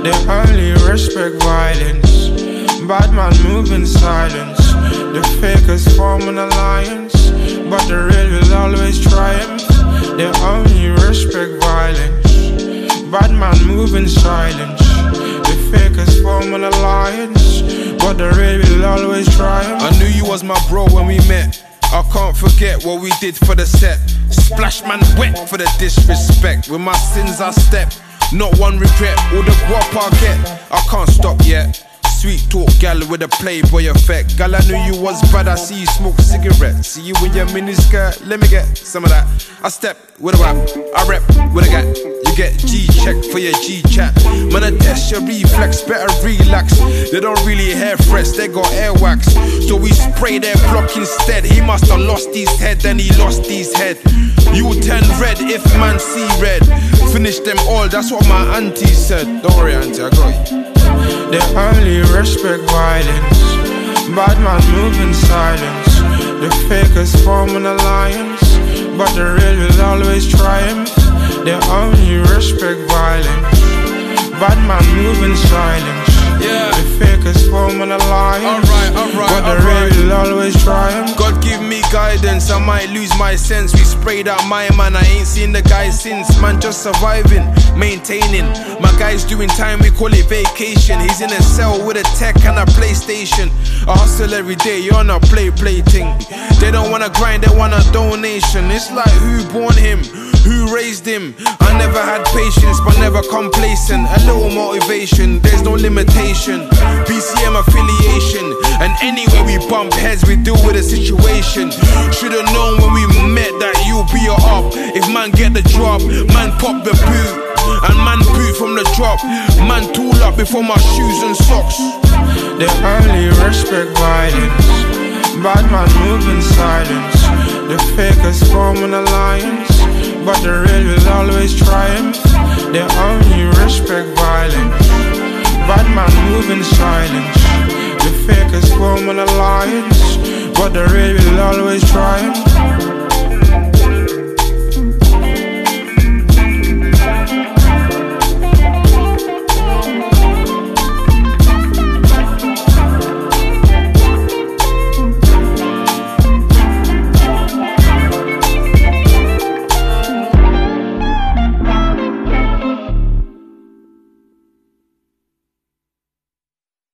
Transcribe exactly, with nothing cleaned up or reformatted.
They only respect violence. Bad man move in silence. The fakers form an alliance, but the real will always triumph. They only respect violence. Bad man move in silence. The fakers form an alliance, but the real will always triumph. I knew you was my bro when we met. I can't forget what we did for the set. Splash man wet for the disrespect. With my sins I step, not one regret. All the guap I get, I can't stop yet. Sweet talk gal with a playboy effect. Gal, I knew you was bad, I see you smoke cigarettes. See you in your miniskirt, let me get some of that. I step with a rap, I rep with a gat. You get G-check for your G-chat. Man, I test your reflex, better relax. They don't really hair fresh, they got air wax. So we spray their block instead. He must have lost his head, then he lost his head. You will turn red if man see red. Finish them all, that's what my auntie said. Don't worry auntie, I got you. They only respect violence. Bad man move in silence. The fakers form an alliance, but the real will always triumph. They only respect violence. Bad man move in silence. Yeah. The fakers form an alliance, alright, alright, but the alright. real will always triumph. God give me guidance, I might lose my sense. We sprayed out my man, I ain't seen the guy since. Man just surviving, maintaining. My guy's doing time, we call it vacation. He's in a cell with a tech and a PlayStation. I hustle every day, you're on a play play thing. They don't wanna grind, they want a donation. It's like who born him? Who raised him? I never had patience, but never complacent. A little motivation, there's no limitation. B C M affiliation, and anywhere we bump heads, we deal with a situation. Should've known when we met that you'll be a up. If man get the job, man pop the boot, and man boot from the drop. Man tool up before my shoes and socks. They only respect violence. Bad man move in silence. The fakers form an alliance, but the real will always triumph. They only respect violence. Bad man move in silence. The fakers form an alliance, but the real will always triumph.